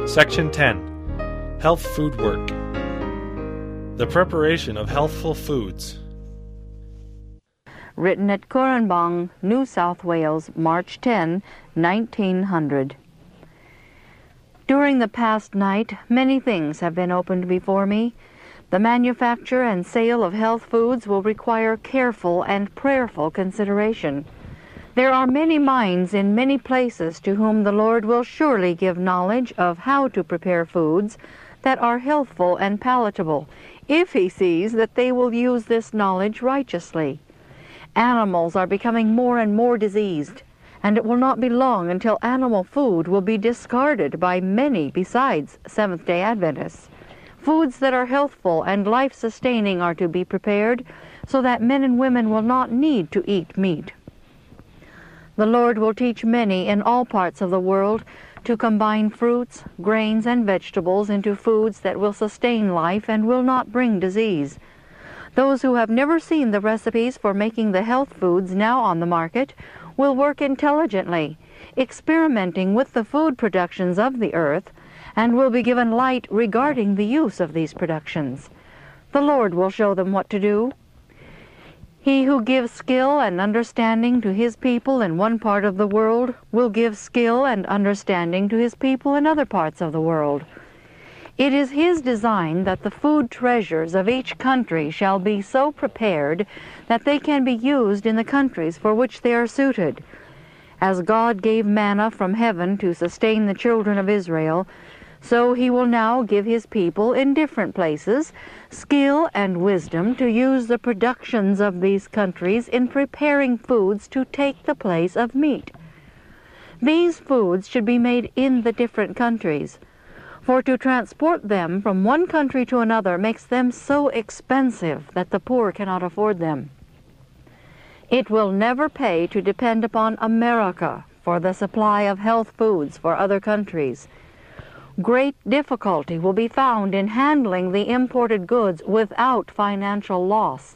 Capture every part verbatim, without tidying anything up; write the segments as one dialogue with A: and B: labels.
A: Section ten. Health Food Work. The preparation of healthful foods.
B: Written at Coranbong, New South Wales, March tenth, nineteen hundred. During the past night, many things have been opened before me. The manufacture and sale of health foods will require careful and prayerful consideration. There are many minds in many places to whom the Lord will surely give knowledge of how to prepare foods that are healthful and palatable, if He sees that they will use this knowledge righteously. Animals are becoming more and more diseased, and it will not be long until animal food will be discarded by many besides Seventh-day Adventists. Foods that are healthful and life-sustaining are to be prepared so that men and women will not need to eat meat. The Lord will teach many in all parts of the world to combine fruits, grains, and vegetables into foods that will sustain life and will not bring disease. Those who have never seen the recipes for making the health foods now on the market will work intelligently, experimenting with the food productions of the earth, and will be given light regarding the use of these productions. The Lord will show them what to do. He who gives skill and understanding to His people in one part of the world will give skill and understanding to His people in other parts of the world. It is His design that the food treasures of each country shall be so prepared that they can be used in the countries for which they are suited. As God gave manna from heaven to sustain the children of Israel, so He will now give His people in different places skill and wisdom to use the productions of these countries in preparing foods to take the place of meat. These foods should be made in the different countries, for to transport them from one country to another makes them so expensive that the poor cannot afford them. It will never pay to depend upon America for the supply of health foods for other countries. Great difficulty will be found in handling the imported goods without financial loss.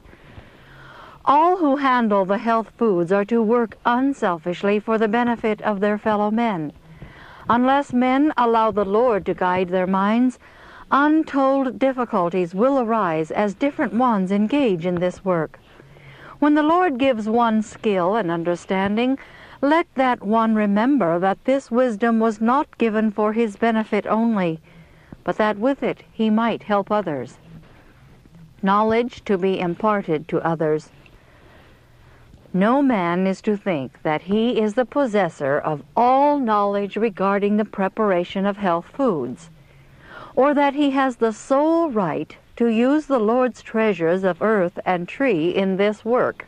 B: All who handle the health foods are to work unselfishly for the benefit of their fellow men. Unless men allow the Lord to guide their minds, untold difficulties will arise as different ones engage in this work. When the Lord gives one skill and understanding, let that one remember that this wisdom was not given for his benefit only, but that with it he might help others. Knowledge to be imparted to others. No man is to think that he is the possessor of all knowledge regarding the preparation of health foods, or that he has the sole right to use the Lord's treasures of earth and tree in this work.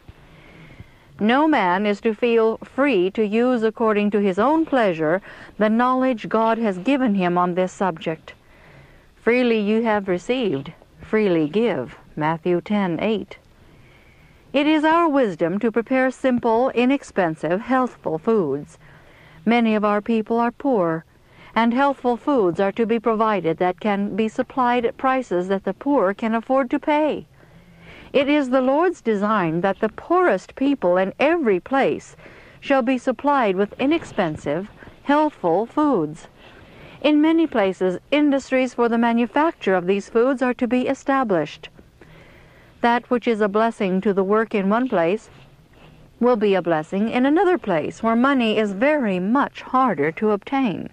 B: No man is to feel free to use according to his own pleasure the knowledge God has given him on this subject. Freely you have received, freely give. Matthew ten eight. It is our wisdom to prepare simple, inexpensive, healthful foods. Many of our people are poor, and healthful foods are to be provided that can be supplied at prices that the poor can afford to pay. It is the Lord's design that the poorest people in every place shall be supplied with inexpensive, healthful foods. In many places, industries for the manufacture of these foods are to be established. That which is a blessing to the work in one place will be a blessing in another place where money is very much harder to obtain.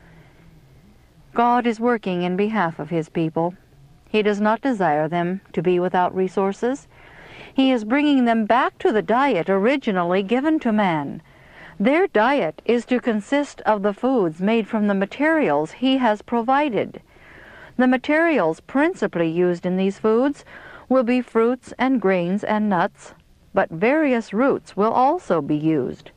B: God is working in behalf of His people. He does not desire them to be without resources. He is bringing them back to the diet originally given to man. Their diet is to consist of the foods made from the materials He has provided. The materials principally used in these foods will be fruits and grains and nuts, but various roots will also be used.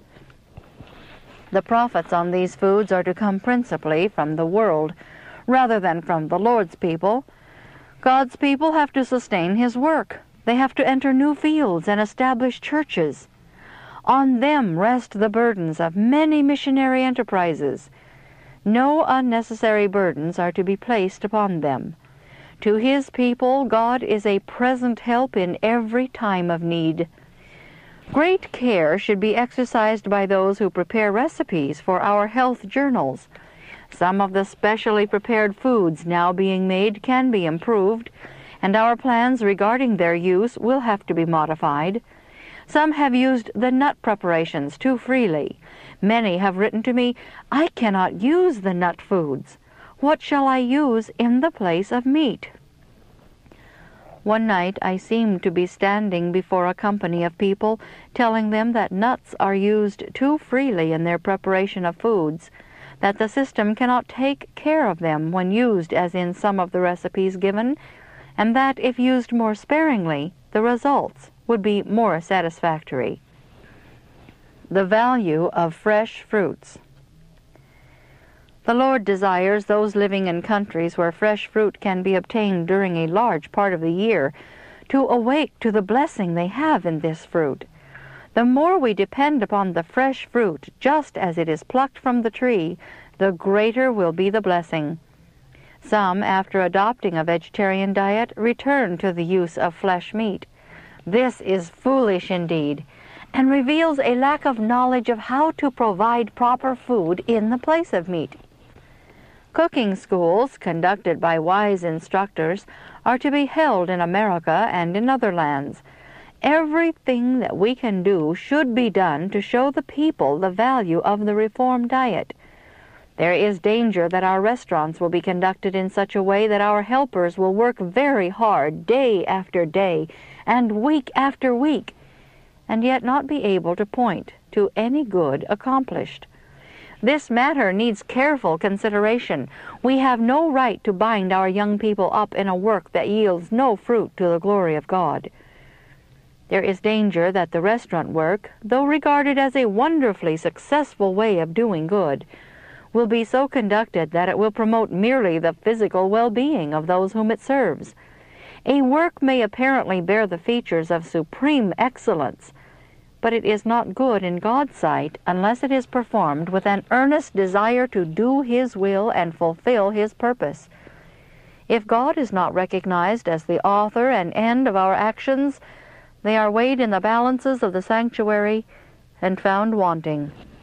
B: The profits on these foods are to come principally from the world, rather than from the Lord's people. God's people have to sustain His work. They have to enter new fields and establish churches. On them rest the burdens of many missionary enterprises. No unnecessary burdens are to be placed upon them. To His people, God is a present help in every time of need. Great care should be exercised by those who prepare recipes for our health journals. Some of the specially prepared foods now being made can be improved, and our plans regarding their use will have to be modified. Some have used the nut preparations too freely. Many have written to me, "I cannot use the nut foods. What shall I use in the place of meat?" One night I seemed to be standing before a company of people, telling them that nuts are used too freely in their preparation of foods, that the system cannot take care of them when used as in some of the recipes given, and that if used more sparingly, the results would be more satisfactory. The value of fresh fruits. The Lord desires those living in countries where fresh fruit can be obtained during a large part of the year to awake to the blessing they have in this fruit. The more we depend upon the fresh fruit just as it is plucked from the tree, the greater will be the blessing. Some, after adopting a vegetarian diet, return to the use of flesh meat. This is foolish indeed, and reveals a lack of knowledge of how to provide proper food in the place of meat. Cooking schools, conducted by wise instructors, are to be held in America and in other lands. Everything that we can do should be done to show the people the value of the Reformed diet. There is danger that our restaurants will be conducted in such a way that our helpers will work very hard day after day and week after week, and yet not be able to point to any good accomplished. This matter needs careful consideration. We have no right to bind our young people up in a work that yields no fruit to the glory of God. There is danger that the restaurant work, though regarded as a wonderfully successful way of doing good, will be so conducted that it will promote merely the physical well-being of those whom it serves. A work may apparently bear the features of supreme excellence, but it is not good in God's sight unless it is performed with an earnest desire to do His will and fulfill His purpose. If God is not recognized as the author and end of our actions, they are weighed in the balances of the sanctuary and found wanting.